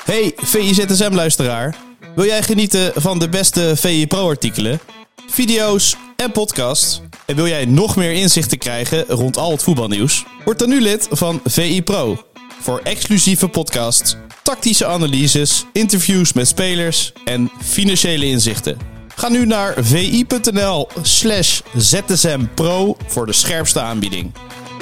Hey VI-ZSM-luisteraar. Wil jij genieten van de beste VI Pro-artikelen, video's en podcasts? En wil jij nog meer inzichten krijgen rond al het voetbalnieuws? Word dan nu lid van VI Pro. Voor exclusieve podcasts, tactische analyses, interviews met spelers en financiële inzichten. Ga nu naar vi.nl/ZSMPro voor de scherpste aanbieding.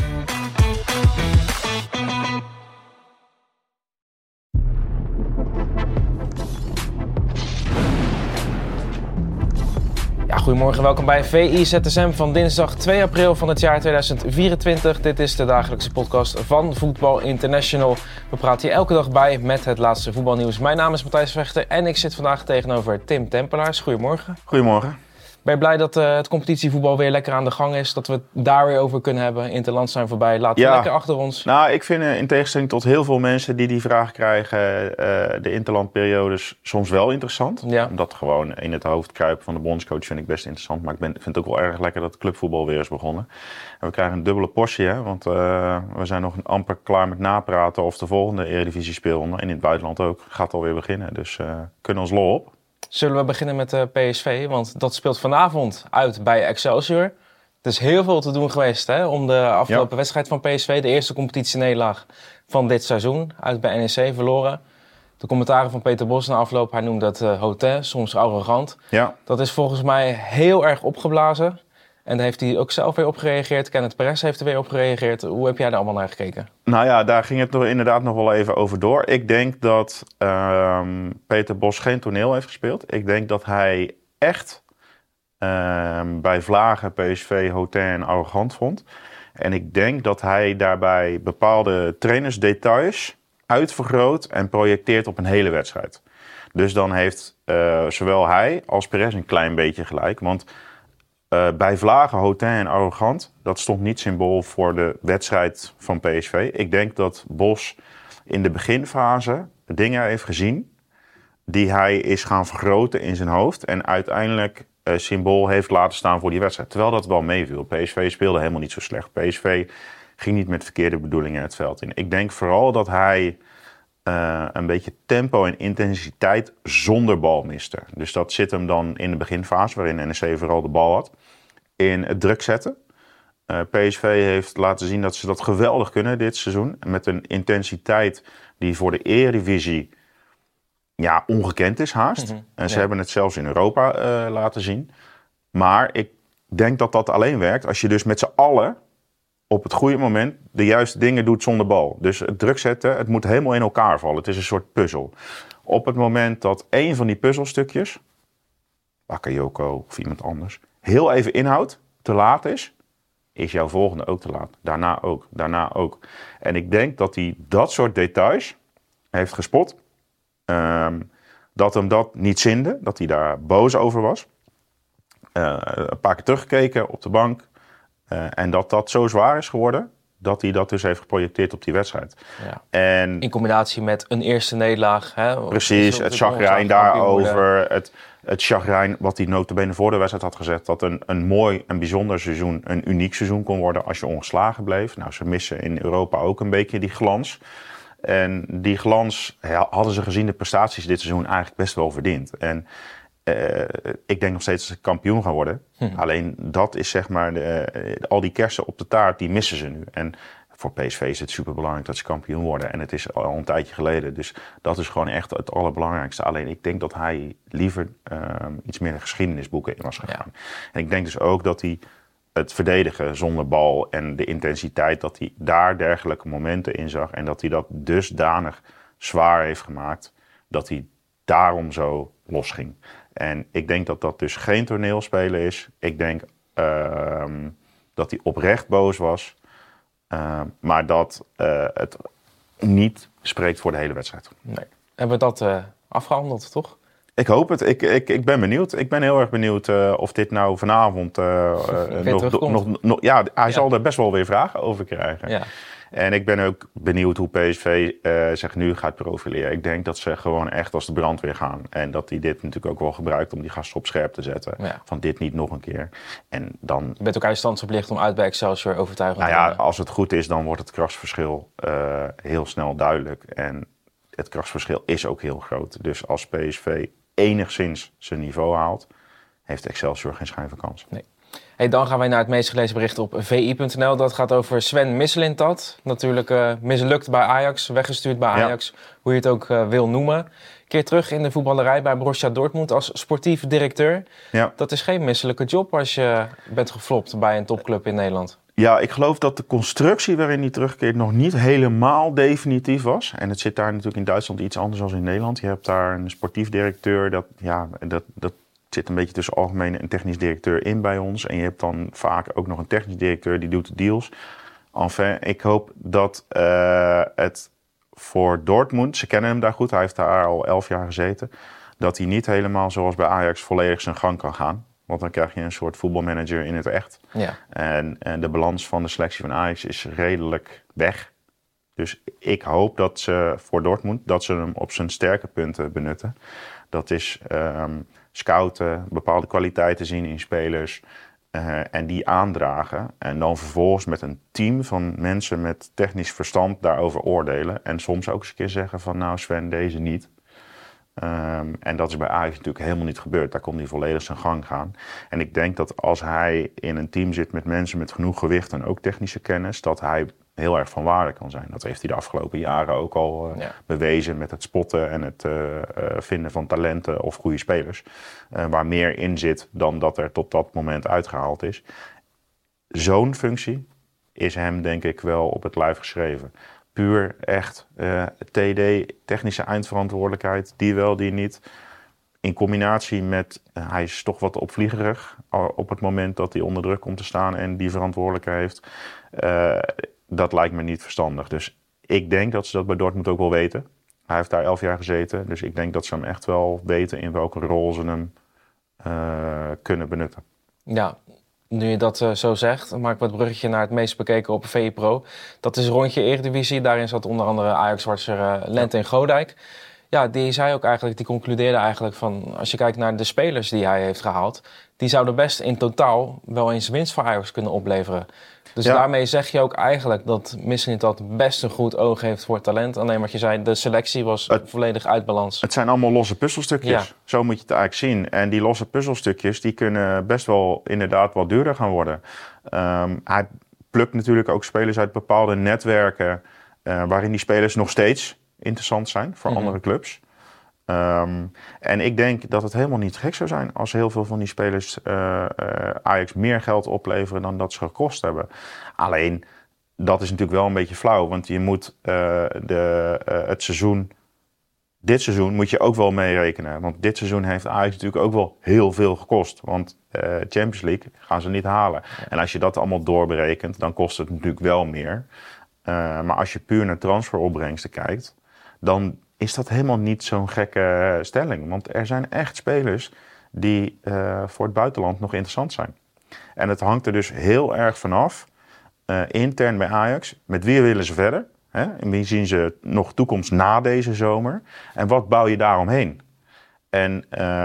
Goedemorgen, welkom bij VI-ZSM van dinsdag 2 april van het jaar 2024. Dit is de dagelijkse podcast van Voetbal International. We praten hier elke dag bij met het laatste voetbalnieuws. Mijn naam is Matthijs Vechter en ik zit vandaag tegenover Tim Tempelaars. Goedemorgen. Goedemorgen. Ben je blij dat het competitievoetbal weer lekker aan de gang is? Dat we het daar weer over kunnen hebben? Interland zijn voorbij, laten we lekker achter ons. Nou, ik vind in tegenstelling tot heel veel mensen die vraag krijgen, de interlandperiodes soms wel interessant. Ja. Omdat gewoon in het hoofd kruipen van de bondscoach vind ik best interessant. Maar ik vind het ook wel erg lekker dat het clubvoetbal weer is begonnen. En we krijgen een dubbele portie, hè? Want we zijn nog amper klaar met napraten of de volgende Eredivisie speelronde. En in het buitenland ook gaat alweer beginnen. Dus kunnen ons lol op. Zullen we beginnen met PSV, want dat speelt vanavond uit bij Excelsior. Er is heel veel te doen geweest om de afgelopen wedstrijd van PSV. De eerste competitienederlaag van dit seizoen, uit bij NEC, verloren. De commentaren van Peter Bos na afloop, hij noemde dat hautain, soms arrogant. Ja. Dat is volgens mij heel erg opgeblazen. En daar heeft hij ook zelf weer op gereageerd. Kenneth Perez heeft er weer op gereageerd. Hoe heb jij daar allemaal naar gekeken? Nou ja, daar ging het inderdaad nog wel even over door. Ik denk dat Peter Bos geen toneel heeft gespeeld. Ik denk dat hij echt bij vlagen PSV hautain en arrogant vond. En ik denk dat hij daarbij bepaalde trainersdetails uitvergroot en projecteert op een hele wedstrijd. Dus dan heeft zowel hij als Perez een klein beetje gelijk. Want bij vlagen, hautain en arrogant, dat stond niet symbool voor de wedstrijd van PSV. Ik denk dat Bos in de beginfase dingen heeft gezien die hij is gaan vergroten in zijn hoofd en uiteindelijk symbool heeft laten staan voor die wedstrijd. Terwijl dat wel meeviel. PSV speelde helemaal niet zo slecht. PSV ging niet met verkeerde bedoelingen het veld in. Ik denk vooral dat hij een beetje tempo en intensiteit zonder bal miste. Dus dat zit hem dan in de beginfase, waarin NEC vooral de bal had, in het druk zetten. PSV heeft laten zien dat ze dat geweldig kunnen dit seizoen. Met een intensiteit die voor de Eredivisie ongekend is haast. En ze hebben het zelfs in Europa laten zien. Maar ik denk dat dat alleen werkt als je dus met z'n allen op het goede moment de juiste dingen doet zonder bal. Dus het druk zetten, het moet helemaal in elkaar vallen. Het is een soort puzzel. Op het moment dat één van die puzzelstukjes, Bakayoko of iemand anders, heel even inhoudt, te laat is jouw volgende ook te laat. Daarna ook. En ik denk dat hij dat soort details heeft gespot. Dat hem dat niet zinde, dat hij daar boos over was. Een paar keer teruggekeken op de bank. En dat zo zwaar is geworden, dat hij dat dus heeft geprojecteerd op die wedstrijd. Ja. En in combinatie met een eerste nederlaag. Precies, het chagrijn daarover. Het chagrijn wat hij notabene voor de wedstrijd had gezet, dat een mooi en bijzonder seizoen, een uniek seizoen kon worden als je ongeslagen bleef. Nou, ze missen in Europa ook een beetje die glans. En die glans hadden ze gezien de prestaties dit seizoen eigenlijk best wel verdiend. En ik denk nog steeds dat ze kampioen gaan worden. Alleen dat is zeg maar, al die kersen op de taart, die missen ze nu. En voor PSV is het superbelangrijk dat ze kampioen worden. En het is al een tijdje geleden. Dus dat is gewoon echt het allerbelangrijkste. Alleen ik denk dat hij liever iets meer de geschiedenisboeken in was gegaan. Ja. En ik denk dus ook dat hij het verdedigen zonder bal en de intensiteit, dat hij daar dergelijke momenten in zag. En dat hij dat dusdanig zwaar heeft gemaakt, dat hij daarom zo losging. En ik denk dat dat dus geen toneelspelen is. Ik denk dat hij oprecht boos was. Maar dat het niet spreekt voor de hele wedstrijd. Nee. Hebben we dat afgehandeld, toch? Ik hoop het. Ik ben benieuwd. Ik ben heel erg benieuwd of dit nou vanavond hij zal er best wel weer vragen over krijgen. Ja. En ik ben ook benieuwd hoe PSV zich nu gaat profileren. Ik denk dat ze gewoon echt als de brandweer gaan. En dat hij dit natuurlijk ook wel gebruikt om die gasten op scherp te zetten. Ja. Van dit niet nog een keer. En dan je bent ook eindstand verplicht om uit bij Excelsior overtuigend te worden. Als het goed is, dan wordt het krachtsverschil heel snel duidelijk. En het krachtsverschil is ook heel groot. Dus als PSV enigszins zijn niveau haalt, heeft Excelsior geen schijn van kans. Nee. Hey, dan gaan wij naar het meest gelezen bericht op vi.nl. Dat gaat over Sven Mislintat. Natuurlijk mislukt bij Ajax, weggestuurd bij Ajax. Ja. Hoe je het ook wil noemen. Keer terug in de voetballerij bij Borussia Dortmund als sportief directeur. Ja. Dat is geen misselijke job als je bent geflopt bij een topclub in Nederland. Ja, ik geloof dat de constructie waarin hij terugkeert nog niet helemaal definitief was. En het zit daar natuurlijk in Duitsland iets anders dan in Nederland. Je hebt daar een sportief directeur, dat zit een beetje tussen algemene en technisch directeur in bij ons. En je hebt dan vaak ook nog een technisch directeur die doet de deals. Enfin, ik hoop dat het voor Dortmund, ze kennen hem daar goed, hij heeft daar al 11 jaar gezeten, dat hij niet helemaal zoals bij Ajax volledig zijn gang kan gaan. Want dan krijg je een soort voetbalmanager in het echt. Ja. En de balans van de selectie van Ajax is redelijk weg. Dus ik hoop dat ze voor Dortmund, dat ze hem op zijn sterke punten benutten. Dat is scouten, bepaalde kwaliteiten zien in spelers en die aandragen. En dan vervolgens met een team van mensen met technisch verstand daarover oordelen. En soms ook eens een keer zeggen van nou Sven, deze niet. En dat is bij Ajax natuurlijk helemaal niet gebeurd. Daar kon hij volledig zijn gang gaan. En ik denk dat als hij in een team zit met mensen met genoeg gewicht en ook technische kennis, dat hij heel erg van waarde kan zijn. Dat heeft hij de afgelopen jaren ook al bewezen met het spotten en het vinden van talenten of goede spelers. Waar meer in zit dan dat er tot dat moment uitgehaald is. Zo'n functie is hem denk ik wel op het lijf geschreven. Puur echt TD, technische eindverantwoordelijkheid, die wel, die niet. In combinatie met, hij is toch wat opvliegerig op het moment dat hij onder druk komt te staan en die verantwoordelijkheid heeft. Dat lijkt me niet verstandig. Dus ik denk dat ze dat bij Dortmund ook wel weten. Hij heeft daar 11 jaar gezeten, dus ik denk dat ze hem echt wel weten in welke rol ze hem kunnen benutten. Ja. Nu je dat zo zegt, maak ik wat bruggetje naar het meest bekeken op VI Pro. Dat is rondje Eredivisie. Daarin zat onder andere Ajax-watcher Lente en Godijk. Ja, die concludeerde eigenlijk van, als je kijkt naar de spelers die hij heeft gehaald, die zouden best in totaal wel eens winst voor Ajax kunnen opleveren. Dus daarmee zeg je ook eigenlijk dat Mislintat best een goed oog heeft voor talent. Alleen wat je zei, de selectie was volledig uit balans. Het zijn allemaal losse puzzelstukjes. Ja. Zo moet je het eigenlijk zien. En die losse puzzelstukjes die kunnen best wel inderdaad wat duurder gaan worden. Hij plukt natuurlijk ook spelers uit bepaalde netwerken waarin die spelers nog steeds interessant zijn voor andere clubs. En ik denk dat het helemaal niet gek zou zijn als heel veel van die spelers Ajax meer geld opleveren dan dat ze gekost hebben. Alleen, dat is natuurlijk wel een beetje flauw, want je moet dit seizoen moet je ook wel meerekenen. Want dit seizoen heeft Ajax natuurlijk ook wel heel veel gekost. Want Champions League gaan ze niet halen. En als je dat allemaal doorberekent, dan kost het natuurlijk wel meer. Maar als je puur naar transferopbrengsten kijkt, dan is dat helemaal niet zo'n gekke stelling. Want er zijn echt spelers die voor het buitenland nog interessant zijn. En het hangt er dus heel erg vanaf, intern bij Ajax, met wie willen ze verder? Hè? En wie zien ze nog toekomst na deze zomer? En wat bouw je daaromheen? En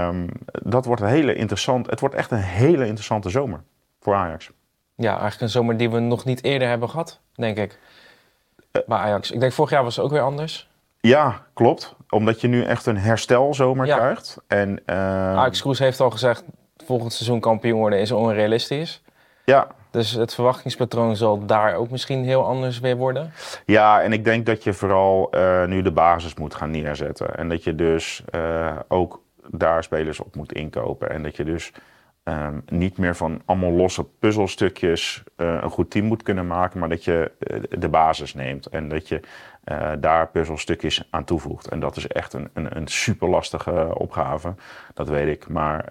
dat wordt het wordt echt een hele interessante zomer voor Ajax. Ja, eigenlijk een zomer die we nog niet eerder hebben gehad, denk ik. Bij Ajax. Ik denk vorig jaar was het ook weer anders. Ja, klopt. Omdat je nu echt een herstelzomer krijgt. En Ajax Kroes heeft al gezegd, volgend seizoen kampioen worden is onrealistisch. Ja. Dus het verwachtingspatroon zal daar ook misschien heel anders weer worden? Ja, en ik denk dat je vooral nu de basis moet gaan neerzetten. En dat je dus ook daar spelers op moet inkopen. En dat je dus niet meer van allemaal losse puzzelstukjes een goed team moet kunnen maken. Maar dat je de basis neemt. En dat je daar puzzelstukjes aan toevoegt. En dat is echt een super lastige opgave. Dat weet ik. Maar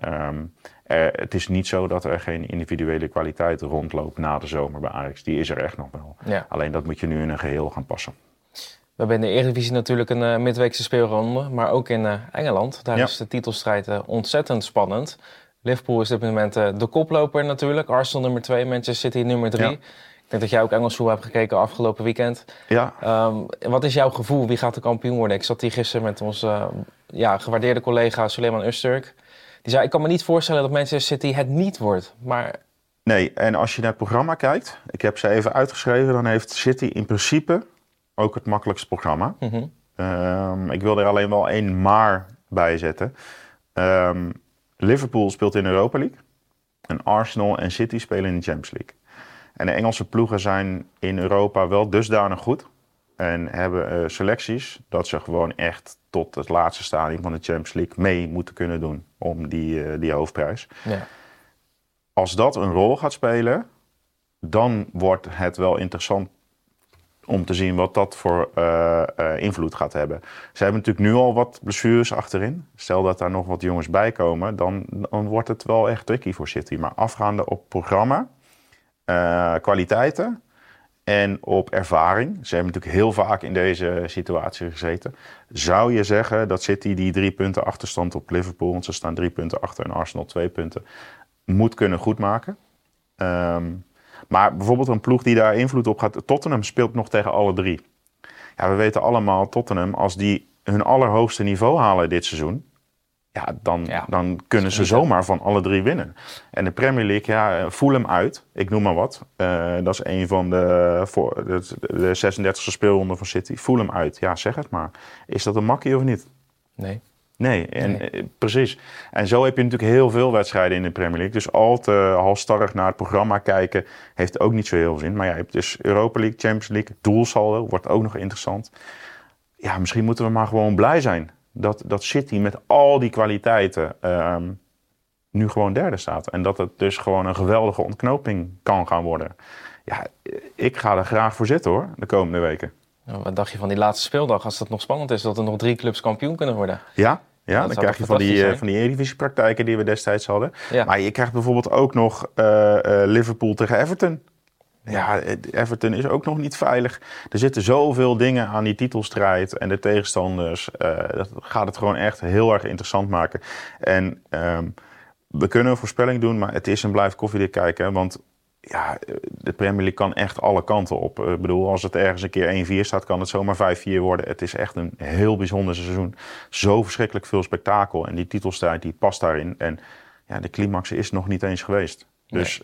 het is niet zo dat er geen individuele kwaliteit rondloopt na de zomer bij Ajax. Die is er echt nog wel. Ja. Alleen dat moet je nu in een geheel gaan passen. We hebben in de Eredivisie natuurlijk een midweekse speelronde. Maar ook in Engeland. Daar is de titelstrijd ontzettend spannend. Liverpool is op dit moment de koploper natuurlijk. Arsenal nummer 2, Manchester City nummer 3. Ja. Ik denk dat jij ook Engels voetbal hebt gekeken afgelopen weekend. Ja. Wat is jouw gevoel? Wie gaat de kampioen worden? Ik zat hier gisteren met onze gewaardeerde collega Suleiman Öztürk. Die zei, ik kan me niet voorstellen dat Manchester City het niet wordt. Maar... Nee, en als je naar het programma kijkt, ik heb ze even uitgeschreven, dan heeft City in principe ook het makkelijkste programma. Mm-hmm. Ik wil er alleen wel 1 maar bij zetten. Liverpool speelt in de Europa League. En Arsenal en City spelen in de Champions League. En de Engelse ploegen zijn in Europa wel dusdanig goed. En hebben selecties dat ze gewoon echt tot het laatste stadium van de Champions League mee moeten kunnen doen. Om die hoofdprijs. Ja. Als dat een rol gaat spelen, dan wordt het wel interessant om te zien wat dat voor invloed gaat hebben. Ze hebben natuurlijk nu al wat blessures achterin. Stel dat daar nog wat jongens bij komen, dan wordt het wel echt tricky voor City. Maar afgaande op programma, kwaliteiten en op ervaring. Ze hebben natuurlijk heel vaak in deze situatie gezeten. Zou je zeggen dat City die 3 punten achterstand op Liverpool, want ze staan 3 punten achter en Arsenal 2 punten, moet kunnen goedmaken? Maar bijvoorbeeld een ploeg die daar invloed op gaat. Tottenham speelt nog tegen alle 3. Ja, we weten allemaal, Tottenham, als die hun allerhoogste niveau halen dit seizoen, dan kunnen ze zomaar van alle 3 winnen. En de Premier League, Fulham uit, ik noem maar wat. Dat is een van de 36e speelronde van City. Fulham uit, ja, zeg het maar. Is dat een makkie of niet? Nee, precies. En zo heb je natuurlijk heel veel wedstrijden in de Premier League. Dus al te halstarrig naar het programma kijken heeft ook niet zo heel veel zin. Maar ja, je hebt dus Europa League, Champions League, doelsaldo wordt ook nog interessant. Ja, misschien moeten we maar gewoon blij zijn dat City met al die kwaliteiten nu gewoon derde staat. En dat het dus gewoon een geweldige ontknoping kan gaan worden. Ja, ik ga er graag voor zitten hoor, de komende weken. Wat dacht je van die laatste speeldag, als het nog spannend is, dat er nog 3 clubs kampioen kunnen worden? Ja, dan krijg je van die Eredivisie-praktijken die we destijds hadden. Ja. Maar je krijgt bijvoorbeeld ook nog Liverpool tegen Everton. Ja, Everton is ook nog niet veilig. Er zitten zoveel dingen aan die titelstrijd en de tegenstanders. Dat gaat het gewoon echt heel erg interessant maken. En we kunnen een voorspelling doen, maar het is en blijft koffiedik kijken. Want ja, de Premier League kan echt alle kanten op. Ik bedoel, als het ergens een keer 1-4 staat, kan het zomaar 5-4 worden. Het is echt een heel bijzonder seizoen. Zo verschrikkelijk veel spektakel. En die titelstrijd, die past daarin. En ja, de climax is nog niet eens geweest. Dus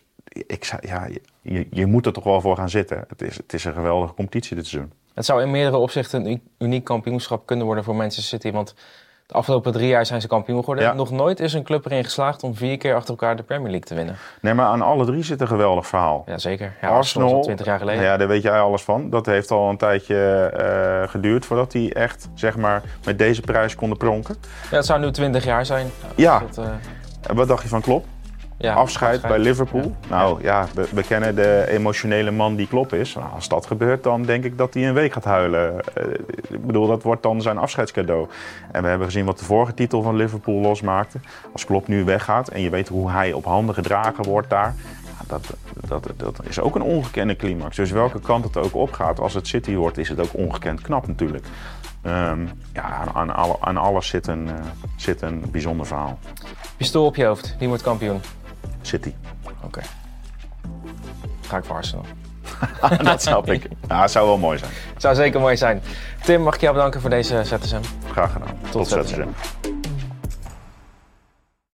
je moet er toch wel voor gaan zitten. Het is een geweldige competitie dit seizoen. Het zou in meerdere opzichten een uniek kampioenschap kunnen worden voor Manchester City. Want de afgelopen 3 jaar zijn ze kampioen geworden. Ja. Nog nooit is een club erin geslaagd om 4 keer achter elkaar de Premier League te winnen. Nee, maar aan alle 3 zit een geweldig verhaal. Ja, zeker. Ja, Arsenal, al 20 jaar geleden. Ja, daar weet jij alles van. Dat heeft al een tijdje geduurd voordat die echt, zeg maar, met deze prijs konden pronken. Ja, het zou nu 20 jaar zijn. Ja. Wat dacht je van Klopp? Ja, afscheid bij Liverpool. Ja. Nou ja, we kennen de emotionele man die Klopp is. Nou, als dat gebeurt, dan denk ik dat hij een week gaat huilen. Ik bedoel, dat wordt dan zijn afscheidscadeau. En we hebben gezien wat de vorige titel van Liverpool losmaakte. Als Klopp nu weggaat en je weet hoe hij op handen gedragen wordt daar. Dat is ook een ongekende climax. Dus welke kant het ook opgaat, als het City wordt, is het ook ongekend knap natuurlijk. Aan alles zit een bijzonder verhaal. Pistool op je hoofd, wie wordt kampioen? City. Oké. Ga ik voor Arsenal. Dat snap ik. Nou, het zou wel mooi zijn. Het zou zeker mooi zijn. Tim, mag ik jou bedanken voor deze ZSM? Graag gedaan. Tot ZSM.